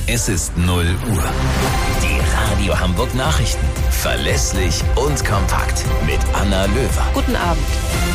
Es ist 0 Uhr. Die Radio Hamburg Nachrichten. Verlässlich und kompakt. Mit Anna Löwer. Guten Abend.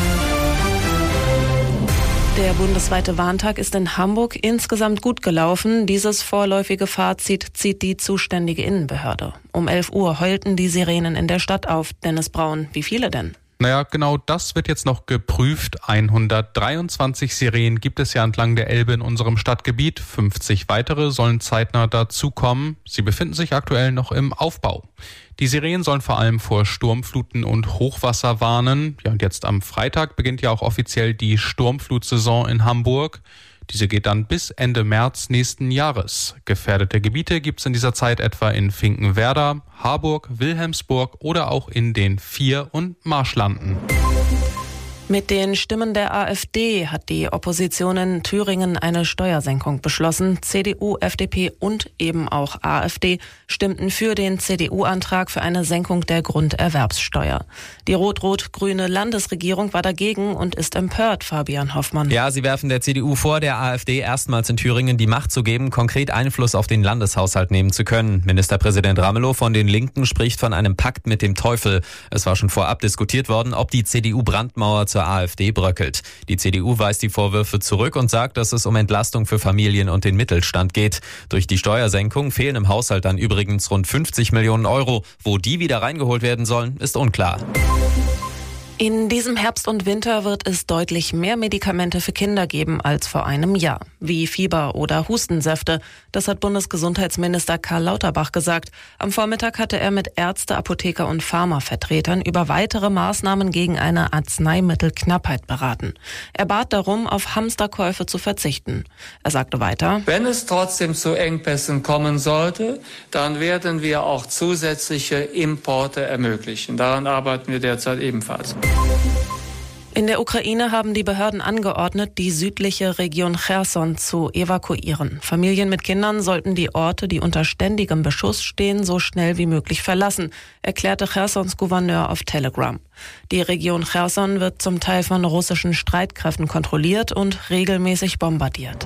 Der bundesweite Warntag ist in Hamburg insgesamt gut gelaufen. Dieses vorläufige Fazit zieht die zuständige Innenbehörde. Um 11 Uhr heulten die Sirenen in der Stadt auf. Dennis Braun, wie viele denn? Naja, genau das wird jetzt noch geprüft. 123 Sirenen gibt es ja entlang der Elbe in unserem Stadtgebiet. 50 weitere sollen zeitnah dazukommen. Sie befinden sich aktuell noch im Aufbau. Die Sirenen sollen vor allem vor Sturmfluten und Hochwasser warnen. Ja, und jetzt am Freitag beginnt ja auch offiziell die Sturmflutsaison in Hamburg. Diese geht dann bis Ende März nächsten Jahres. Gefährdete Gebiete gibt es in dieser Zeit etwa in Finkenwerder, Harburg, Wilhelmsburg oder auch in den Vier- und Marschlanden. Mit den Stimmen der AfD hat die Opposition in Thüringen eine Steuersenkung beschlossen. CDU, FDP und eben auch AfD stimmten für den CDU-Antrag für eine Senkung der Grunderwerbssteuer. Die rot-rot-grüne Landesregierung war dagegen und ist empört, Fabian Hoffmann. Ja, sie werfen der CDU vor, der AfD erstmals in Thüringen die Macht zu geben, konkret Einfluss auf den Landeshaushalt nehmen zu können. Ministerpräsident Ramelow von den Linken spricht von einem Pakt mit dem Teufel. Es war schon vorab diskutiert worden, ob die CDU-Brandmauer zur AfD bröckelt. Die CDU weist die Vorwürfe zurück und sagt, dass es um Entlastung für Familien und den Mittelstand geht. Durch die Steuersenkung fehlen im Haushalt dann übrigens rund 50 Millionen Euro. Wo die wieder reingeholt werden sollen, ist unklar. In diesem Herbst und Winter wird es deutlich mehr Medikamente für Kinder geben als vor einem Jahr, wie Fieber- oder Hustensäfte. Das hat Bundesgesundheitsminister Karl Lauterbach gesagt. Am Vormittag hatte er mit Ärzte, Apotheker und Pharmavertretern über weitere Maßnahmen gegen eine Arzneimittelknappheit beraten. Er bat darum, auf Hamsterkäufe zu verzichten. Er sagte weiter: Wenn es trotzdem zu Engpässen kommen sollte, dann werden wir auch zusätzliche Importe ermöglichen. Daran arbeiten wir derzeit ebenfalls. In der Ukraine haben die Behörden angeordnet, die südliche Region Cherson zu evakuieren. Familien mit Kindern sollten die Orte, die unter ständigem Beschuss stehen, so schnell wie möglich verlassen, erklärte Chersons Gouverneur auf Telegram. Die Region Cherson wird zum Teil von russischen Streitkräften kontrolliert und regelmäßig bombardiert.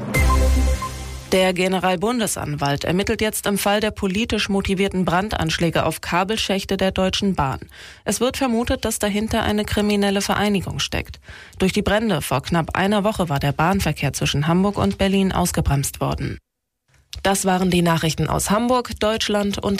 Der Generalbundesanwalt ermittelt jetzt im Fall der politisch motivierten Brandanschläge auf Kabelschächte der Deutschen Bahn. Es wird vermutet, dass dahinter eine kriminelle Vereinigung steckt. Durch die Brände vor knapp einer Woche war der Bahnverkehr zwischen Hamburg und Berlin ausgebremst worden. Das waren die Nachrichten aus Hamburg, Deutschland und